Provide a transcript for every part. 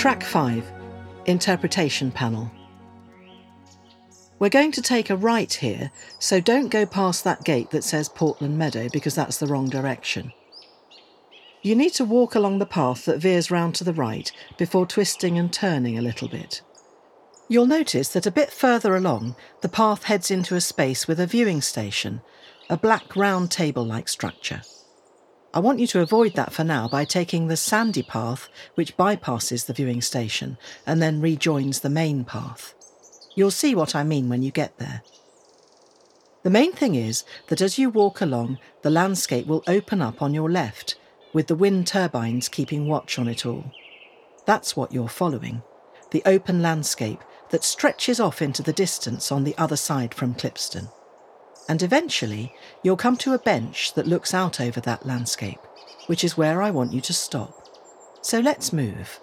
Track 5, Interpretation Panel. We're going to take a right here, so don't go past that gate that says Portland Meadow because that's the wrong direction. You need to walk along the path that veers round to the right before twisting and turning a little bit. You'll notice that a bit further along, the path heads into a space with a viewing station, a black round table-like structure. I want you to avoid that for now by taking the sandy path, which bypasses the viewing station and then rejoins the main path. You'll see what I mean when you get there. The main thing is that as you walk along, the landscape will open up on your left, with the wind turbines keeping watch on it all. That's what you're following, the open landscape that stretches off into the distance on the other side from Clipston. And eventually, you'll come to a bench that looks out over that landscape, which is where I want you to stop. So let's move.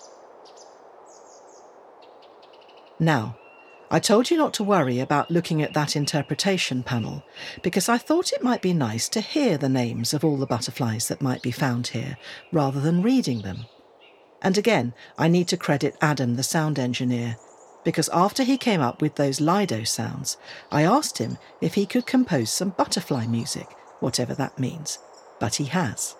Now, I told you not to worry about looking at that interpretation panel because I thought it might be nice to hear the names of all the butterflies that might be found here rather than reading them. And again, I need to credit Adam, the sound engineer, because after he came up with those Lido sounds, I asked him if he could compose some butterfly music, whatever that means, but he has.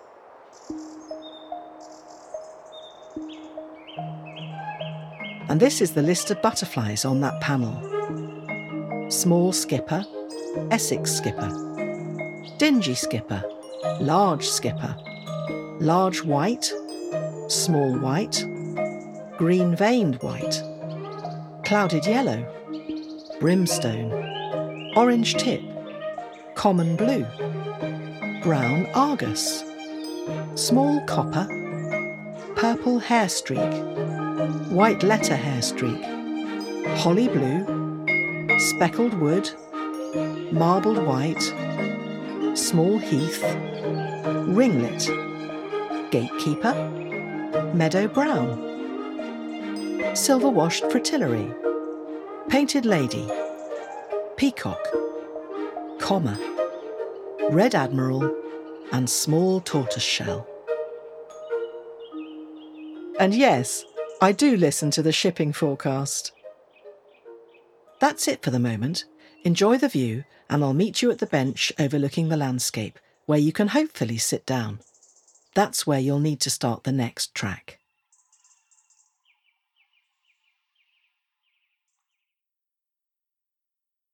And this is the list of butterflies on that panel. Small skipper, Essex skipper, dingy skipper, large skipper, large white, small white, green-veined white, clouded yellow, brimstone, orange tip, common blue, brown argus, small copper, purple hair streak, white letter hair streak, holly blue, speckled wood, marbled white, small heath, ringlet, gatekeeper, meadow brown, silver-washed fritillary, painted lady, peacock, comma, red admiral, and small tortoiseshell. And yes, I do listen to the shipping forecast. That's it for the moment. Enjoy the view, and I'll meet you at the bench overlooking the landscape, where you can hopefully sit down. That's where you'll need to start the next track.